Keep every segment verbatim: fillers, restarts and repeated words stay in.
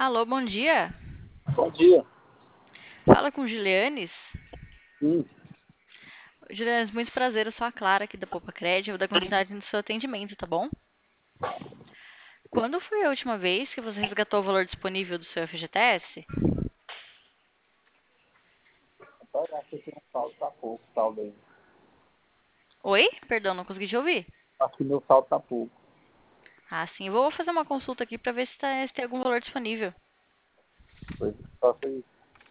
Alô, bom dia. Bom dia. Fala com Julianes. Sim, Julianes, muito prazer, eu sou a Clara aqui da Poupa Crédito, eu vou dar continuidade no seu atendimento, tá bom? Quando foi a última vez que você resgatou o valor disponível do seu F G T S? só eu acho que meu saldo tá pouco, saldo aí. Oi? Perdão, não consegui te ouvir. Acho que meu saldo tá pouco. Ah, sim, eu vou fazer uma consulta aqui para ver se, tá- se tem algum valor disponível. Pois só foi.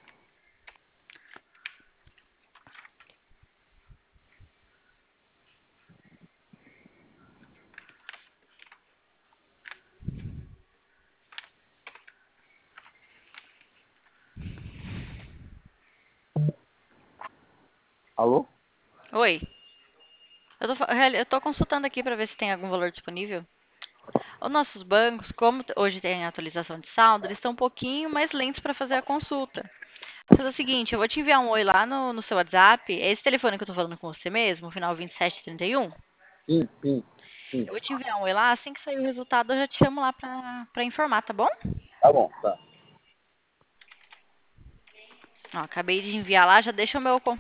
Alô? Oi? Eu tô, fa- reali- eu tô consultando aqui para ver se tem algum valor disponível. Os nossos bancos, como t- hoje tem atualização de saldo, eles estão um pouquinho mais lentos para fazer a consulta. Vou fazer o seguinte, eu vou te enviar um oi lá no, no seu WhatsApp. É esse telefone que eu tô falando com você mesmo, o final vinte e sete trinta e um? Sim, sim, sim. Eu vou te enviar um oi lá, assim que sair o resultado eu já te chamo lá pra, pra informar, tá bom? Tá bom, tá. Ó, acabei de enviar lá, já deixa o meu